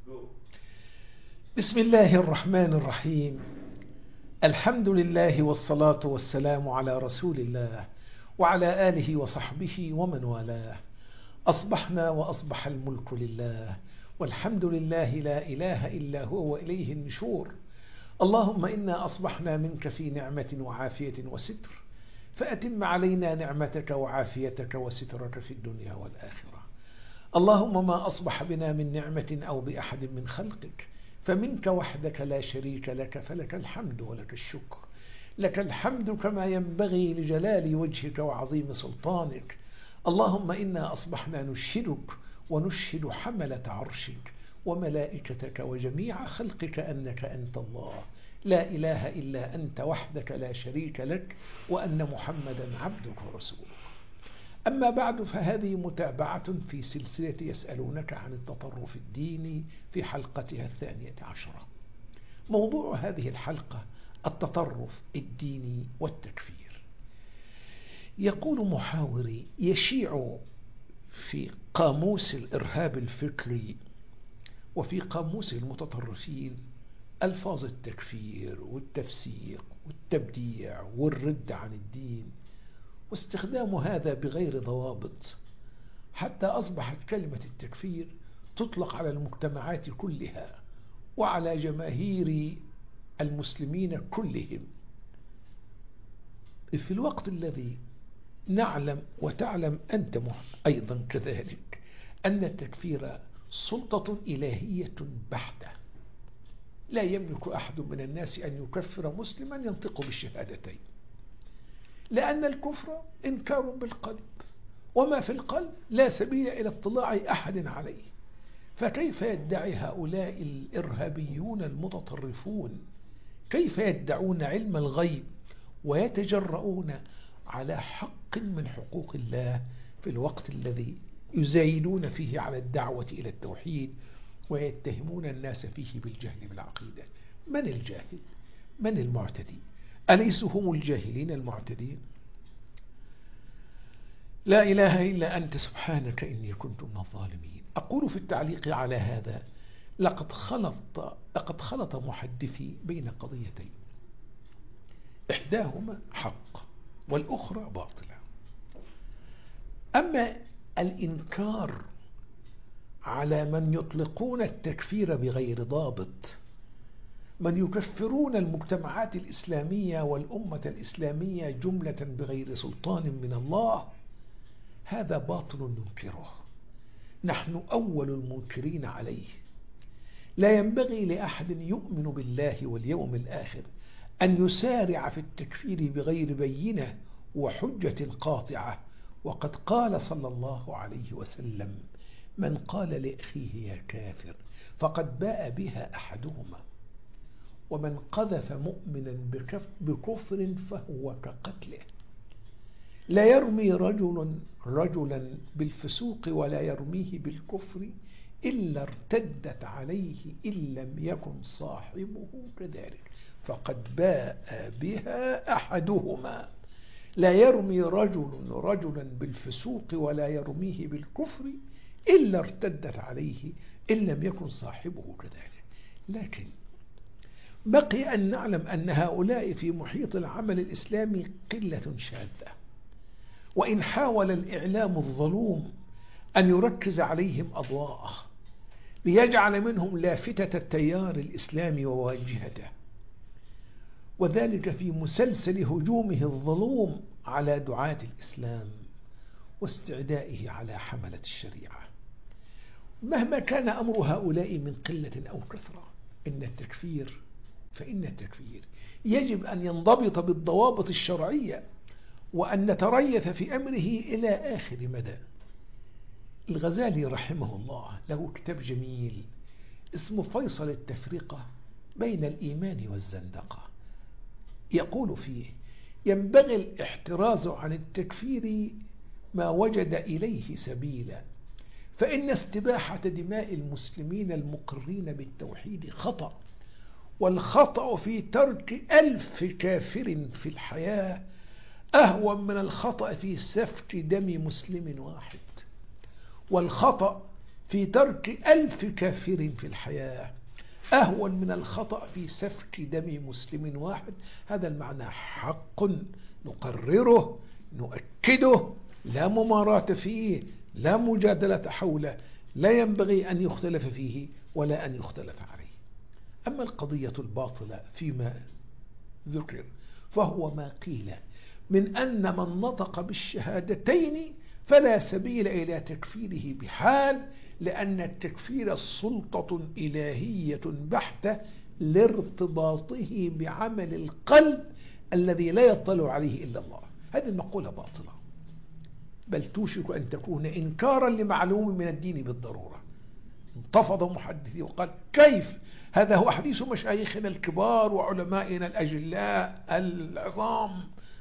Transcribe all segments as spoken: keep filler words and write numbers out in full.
بسم الله الرحمن الرحيم. الحمد لله والصلاة والسلام على رسول الله وعلى آله وصحبه ومن والاه. أصبحنا وأصبح الملك لله، والحمد لله لا إله إلا هو وإليه النشور. اللهم إنا أصبحنا منك في نعمة وعافية وستر، فأتم علينا نعمتك وعافيتك وسترك في الدنيا والآخرة. اللهم ما أصبح بنا من نعمة أو بأحد من خلقك فمنك وحدك لا شريك لك، فلك الحمد ولك الشكر. لك الحمد كما ينبغي لجلال وجهك وعظيم سلطانك. اللهم إنا أصبحنا نشهدك ونشهد حملة عرشك وملائكتك وجميع خلقك أنك أنت الله، لا إله إلا أنت وحدك لا شريك لك، وأن محمدا عبدك ورسولك. أما بعد، فهذه متابعة في سلسلة يسألونك عن التطرف الديني في حلقتها الثانية عشرة. موضوع هذه الحلقة التطرف الديني والتكفير. يقول محاوري: يشيع في قاموس الإرهاب الفكري وفي قاموس المتطرفين ألفاظ التكفير والتفسيق والتبديع والرد عن الدين، واستخدام هذا بغير ضوابط، حتى أصبحت كلمة التكفير تطلق على المجتمعات كلها وعلى جماهير المسلمين كلهم، في الوقت الذي نعلم وتعلم أنت أيضا كذلك أن التكفير سلطة إلهية بحتة. لا يملك أحد من الناس أن يكفر مسلما ينطق بالشهادتين، لأن الكفر إنكار بالقلب، وما في القلب لا سبيل إلى اطلاع أحد عليه. فكيف يدعي هؤلاء الإرهابيون المتطرفون، كيف يدعون علم الغيب ويتجرؤون على حق من حقوق الله في الوقت الذي يزايدون فيه على الدعوة إلى التوحيد ويتهمون الناس فيه بالجهل بالعقيدة؟ من الجاهل؟ من المعتدي؟ أليسوا هم الجاهلين المعتدين؟ لا إله إلا أنت سبحانك إني كنت من الظالمين. أقول في التعليق على هذا: لقد خلط لقد خلط محدثي بين قضيتين، إحداهما حق والأخرى باطلة. أما الإنكار على من يطلقون التكفير بغير ضابط، من يكفرون المجتمعات الإسلامية والأمة الإسلامية جملة بغير سلطان من الله، هذا باطل ننكره، نحن أول المنكرين عليه. لا ينبغي لأحد يؤمن بالله واليوم الآخر أن يسارع في التكفير بغير بينة وحجة قاطعة. وقد قال صلى الله عليه وسلم: من قال لأخيه يا كافر فقد باء بها أحدهما، ومن قذف مؤمنا بكفر فهو كقتله. لا يرمي رجل رجلا بالفسوق ولا يرميه بالكفر إلا ارتدت عليه إن لم يكن صاحبه كذلك، فقد باء بها أحدهما. لا يرمي رجل رجلا بالفسوق ولا يرميه بالكفر إلا ارتدت عليه إن لم يكن صاحبه كذلك. لكن بقي أن نعلم أن هؤلاء في محيط العمل الإسلامي قلة شاذة، وإن حاول الإعلام الظلوم أن يركز عليهم أضواءه ليجعل منهم لافتة التيار الإسلامي وواجهته، وذلك في مسلسل هجومه الظلوم على دعاة الإسلام واستعدائه على حملة الشريعة. مهما كان أمر هؤلاء من قلة أو كثرة، إن التكفير فإن التكفير يجب أن ينضبط بالضوابط الشرعية، وأن نتريث في أمره إلى آخر مدى. الغزالي رحمه الله له كتاب جميل اسمه فيصل التفرقة بين الإيمان والزندقة. يقول فيه: ينبغي الاحتراز عن التكفير ما وجد إليه سبيلا، فإن استباحة دماء المسلمين المقرين بالتوحيد خطأ، والخطأ في ترك ألف كافر في الحياة أهون من الخطأ في سفك دم مسلم واحد. والخطأ في ترك ألف كافر في الحياة أهون من الخطأ في سفك دم مسلم واحد. هذا المعنى حق نقرره نؤكده، لا مماراة فيه، لا مجادلة حوله، لا ينبغي أن يختلف فيه ولا أن يختلف عليه. أما القضية الباطلة فيما ذكر فهو ما قيل من أن من نطق بالشهادتين فلا سبيل إلى تكفيره بحال، لأن التكفير سلطة إلهية بحتة لارتباطه بعمل القلب الذي لا يطلع عليه إلا الله. هذه المقولة باطلة، بل توشك أن تكون إنكارا لمعلوم من الدين بالضرورة. انتفض محدثي وقال: كيف؟ هذا هو حديث مشايخنا الكبار وعلمائنا الأجلاء العظام،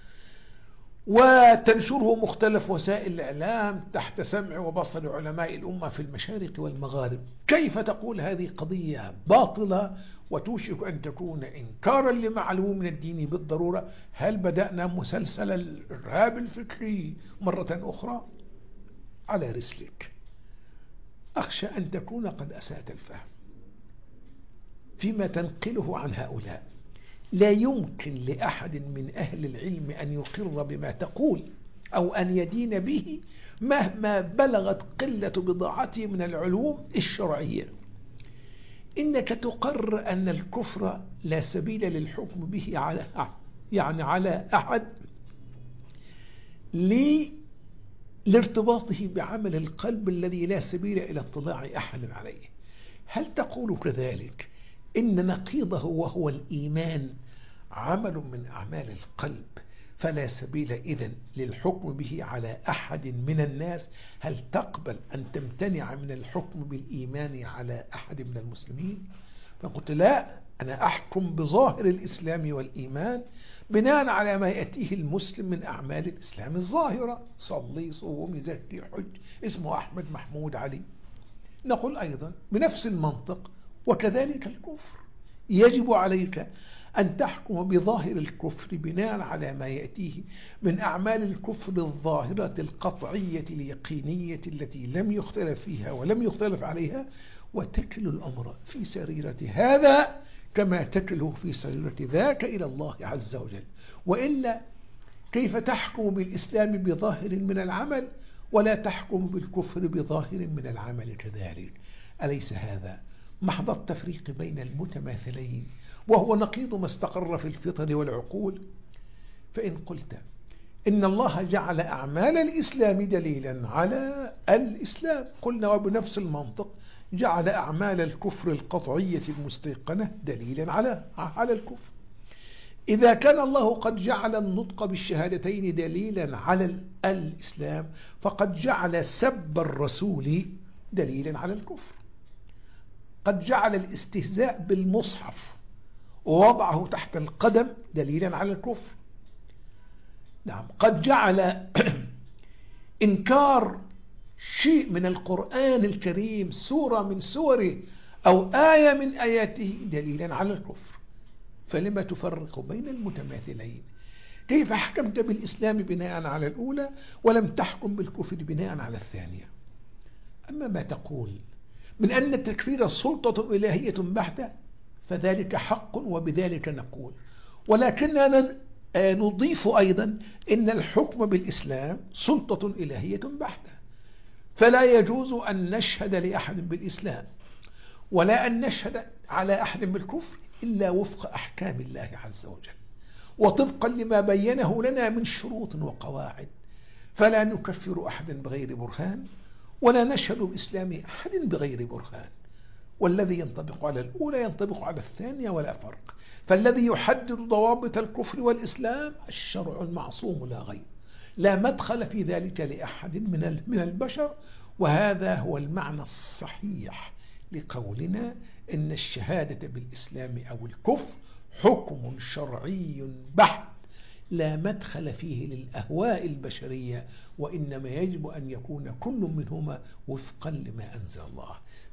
وتنشره مختلف وسائل الإعلام تحت سمع وبصر علماء الأمة في المشارق والمغارب. كيف تقول هذه قضية باطلة وتوشك أن تكون إنكارا لمعلوم من الدين بالضرورة؟ هل بدأنا مسلسل الإرهاب الفكري مرة أخرى؟ على رسلك. أخشى أن تكون قد أسأت الفهم فيما تنقله عن هؤلاء. لا يمكن لأحد من أهل العلم أن يقر بما تقول أو أن يدين به مهما بلغت قلة بضاعته من العلوم الشرعية. إنك تقر أن الكفر لا سبيل للحكم به على يعني على أحد لارتباطه بعمل القلب الذي لا سبيل إلى اطلاع أحد عليه. هل تقول كذلك إن نقيضه وهو الإيمان عمل من أعمال القلب فلا سبيل إذن للحكم به على أحد من الناس؟ هل تقبل أن تمتنع من الحكم بالإيمان على أحد من المسلمين؟ فقلت: لا، أنا أحكم بظاهر الإسلام والإيمان بناء على ما يأتيه المسلم من أعمال الإسلام الظاهرة، صلي صوم زكي حج، اسمه أحمد محمود علي. نقول أيضا بنفس المنطق: وكذلك الكفر، يجب عليك أن تحكم بظاهر الكفر بناء على ما يأتيه من أعمال الكفر الظاهرة القطعية اليقينية التي لم يختلف فيها ولم يختلف عليها، وتكل الأمر في سريرة هذا كما تكله في سريرة ذاك إلى الله عز وجل. وإلا كيف تحكم بالإسلام بظاهر من العمل ولا تحكم بالكفر بظاهر من العمل كذلك؟ أليس هذا محض التفريق بين المتماثلين وهو نقيض ما استقر في الفطر والعقول؟ فإن قلت إن الله جعل أعمال الإسلام دليلا على الإسلام، قلنا وبنفس المنطق جعل أعمال الكفر القطعية المستيقنة دليلا على على الكفر. إذا كان الله قد جعل النطق بالشهادتين دليلا على الإسلام فقد جعل سب الرسول دليلا على الكفر، قد جعل الاستهزاء بالمصحف ووضعه تحت القدم دليلا على الكفر. نعم، قد جعل إنكار شيء من القرآن الكريم، سورة من سوره أو آية من آياته، دليلا على الكفر. فلما تفرق بين المتماثلين؟ كيف حكمت بالإسلام بناء على الأولى ولم تحكم بالكفر بناء على الثانية؟ أما ما تقول من أن التكفير سلطة إلهية بحتة فذلك حق وبذلك نقول، ولكننا نضيف أيضا إن الحكم بالإسلام سلطة إلهية بحتة، فلا يجوز أن نشهد لأحد بالإسلام ولا أن نشهد على أحد بالكفر إلا وفق أحكام الله عز وجل وطبقا لما بينه لنا من شروط وقواعد. فلا نكفر أحدا بغير برهان ولا نشهد بإسلام أحد بغير برهان، والذي ينطبق على الأولى ينطبق على الثانية ولا فرق. فالذي يحدد ضوابط الكفر والإسلام الشرع المعصوم لا غير، لا مدخل في ذلك لأحد من من البشر. وهذا هو المعنى الصحيح لقولنا إن الشهادة بالإسلام أو الكفر حكم شرعي بحت لا مدخل فيه للأهواء البشرية، وإنما يجب أن يكون كل منهما وفقا لما أنزل الله.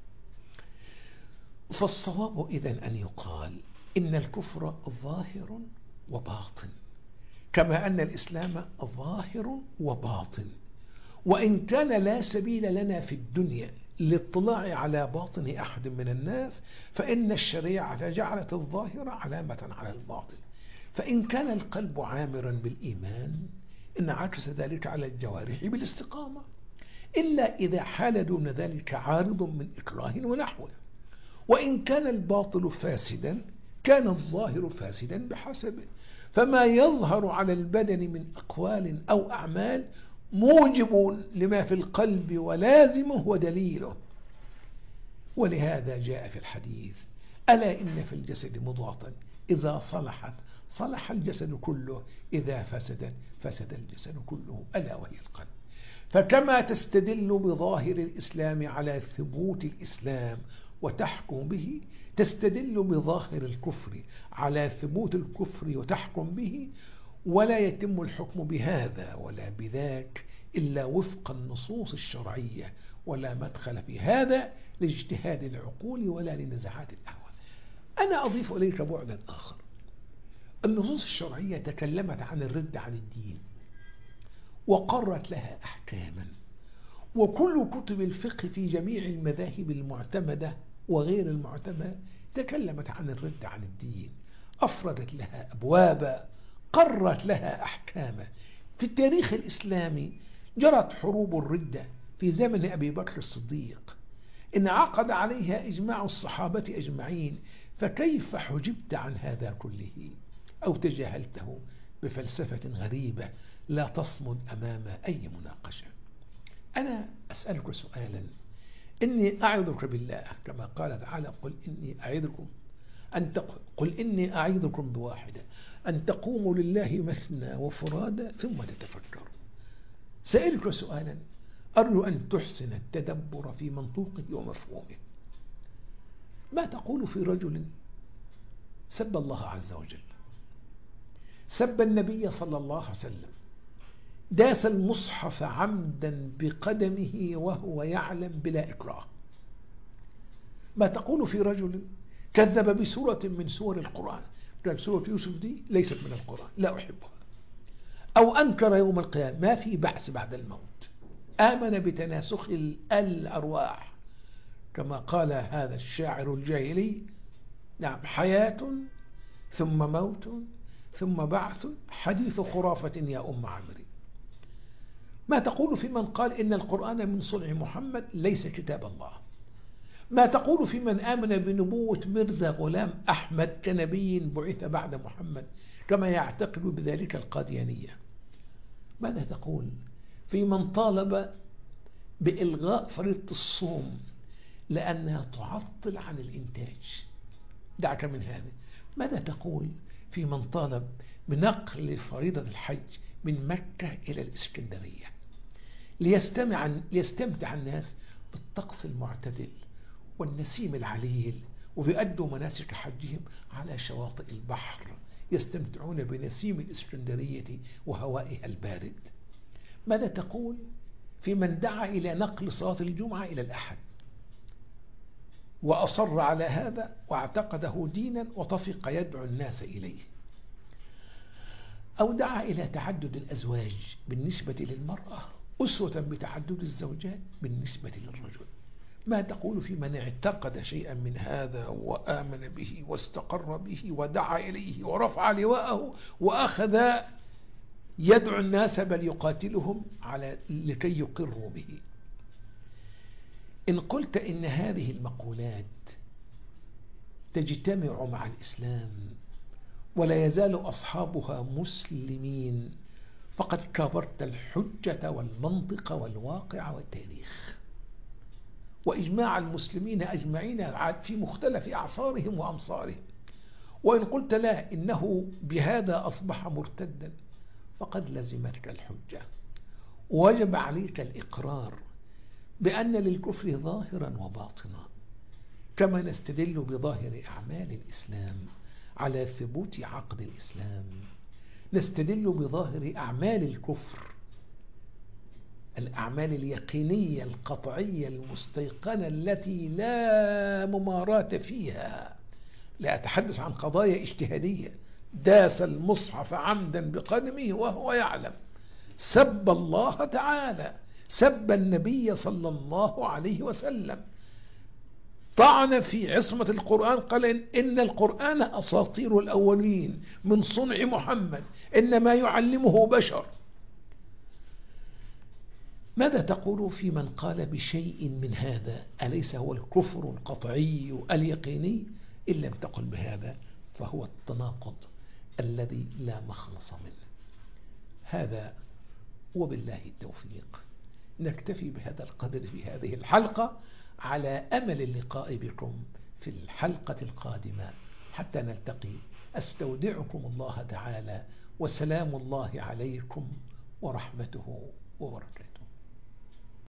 فالصواب إذن أن يقال إن الكفر ظاهر وباطن كما أن الإسلام ظاهر وباطن، وإن كان لا سبيل لنا في الدنيا للاطلاع على باطن أحد من الناس، فإن الشريعة جعلت الظاهر علامة على الباطن. فإن كان القلب عامرا بالإيمان انعكس ذلك على الجوارح بالاستقامة، إلا إذا حال دون ذلك عارض من إكراه ونحوه. وإن كان الباطل فاسدا كان الظاهر فاسدا بحسبه، فما يظهر على البدن من أقوال أو أعمال موجب لما في القلب ولازمه ودليله. ولهذا جاء في الحديث: ألا إن في الجسد مضغة إذا صلحت صلح الجسد كله، إذا فسدت فسد الجسد كله، ألا وهي القلب. فكما تستدل بظاهر الإسلام على ثبوت الإسلام وتحكم به، تستدل بظاهر الكفر على ثبوت الكفر وتحكم به، ولا يتم الحكم بهذا ولا بذاك إلا وفق النصوص الشرعية، ولا مدخل في هذا لاجتهاد العقول ولا لنزعات الأهواء. أنا أضيف إليك بعدا آخر. النصوص الشرعية تكلمت عن الرد عن الدين وقرت لها أحكاما، وكل كتب الفقه في جميع المذاهب المعتمدة وغير المعتمدة تكلمت عن الرد عن الدين، أفردت لها أبوابا، قرت لها أحكاما. في التاريخ الإسلامي جرت حروب الردة في زمن أبي بكر الصديق، انعقد عليها إجماع الصحابة أجمعين، فكيف حجبت عن هذا كله أو تجاهلته بفلسفة غريبة لا تصمد أمام أي مناقشة؟ أنا أسألك سؤالا، إني أعظك بالله كما قال تعالى: قل إني أعظكم أن تق... قل إني أعظكم بواحدة أن تقوموا لله مثنى وفرادى ثم تتفكروا. سألك سؤالا أرجو أن تحسن التدبر في منطوقه ومفهومه. ما تقول في رجل سب الله عز وجل، سب النبي صلى الله عليه وسلم، داس المصحف عمدا بقدمه وهو يعلم بلا إكراه؟ ما تقول في رجل كذب بسورة من سور القرآن، قال سورة يوسف دي ليست من القرآن، لا أحبها، أو أنكر يوم القيامة، ما في بعث بعد الموت، آمن بتناسخ الأرواح كما قال هذا الشاعر الجاهلي: نعم، حياة ثم موت ثم بعث، حديث خرافة يا أم عمري. ما تقول في من قال إن القرآن من صنع محمد ليس كتاب الله؟ ما تقول في من آمن بنبوة ميرزا غلام أحمد كنبي بعث بعد محمد كما يعتقد بذلك القاديانية؟ ماذا تقول في من طالب بإلغاء فريضة الصوم لأنها تعطل عن الإنتاج؟ دعك من هذا. ماذا تقول في من طالب بنقل فريضة الحج من مكة إلى الإسكندرية ليستمع ليستمتع الناس بالطقس المعتدل والنسيم العليل، وبيؤدوا مناسك حجهم على شواطئ البحر يستمتعون بنسيم الإسكندرية وهوائها البارد؟ ماذا تقول في من دعا إلى نقل صلاة الجمعة إلى الأحد وأصر على هذا واعتقده دينا وطفق يدعو الناس إليه؟ أو دعا إلى تعدد الأزواج بالنسبة للمرأة أسوة بتعدد الزوجات بالنسبة للرجل؟ ما تقول في من اعتقد شيئا من هذا وآمن به واستقر به ودعا إليه ورفع لواءه وأخذ يدعو الناس بل يقاتلهم على لكي يقروا به؟ إن قلت إن هذه المقولات تجتمع مع الإسلام ولا يزال أصحابها مسلمين فقد كبرت الحجة والمنطق والواقع والتاريخ وإجماع المسلمين أجمعين في مختلف أعصارهم وأمصارهم. وإن قلت لا، إنه بهذا أصبح مرتدا، فقد لزمتك الحجة ووجب عليك الإقرار بأن للكفر ظاهرا وباطنا، كما نستدل بظاهر أعمال الإسلام على ثبوت عقد الإسلام، نستدل بظاهر أعمال الكفر، الأعمال اليقينية القطعية المستيقنة التي لا مماراة فيها. لا أتحدث عن قضايا اجتهادية، داس المصحف عمدا بقدمه وهو يعلم، سب الله تعالى، سب النبي صلى الله عليه وسلم، طعن في عصمة القرآن، قال إن, إن القرآن أساطير الأولين من صنع محمد، إنما يعلمه بشر. ماذا تقول في من قال بشيء من هذا؟ أليس هو الكفر القطعي اليقيني؟ إن لم تقل بهذا فهو التناقض الذي لا مخلص منه. هذا وبالله التوفيق. نكتفي بهذا القدر في هذه الحلقة، على أمل اللقاء بكم في الحلقة القادمة حتى نلتقي. أستودعكم الله تعالى، وسلام الله عليكم ورحمته وبركاته.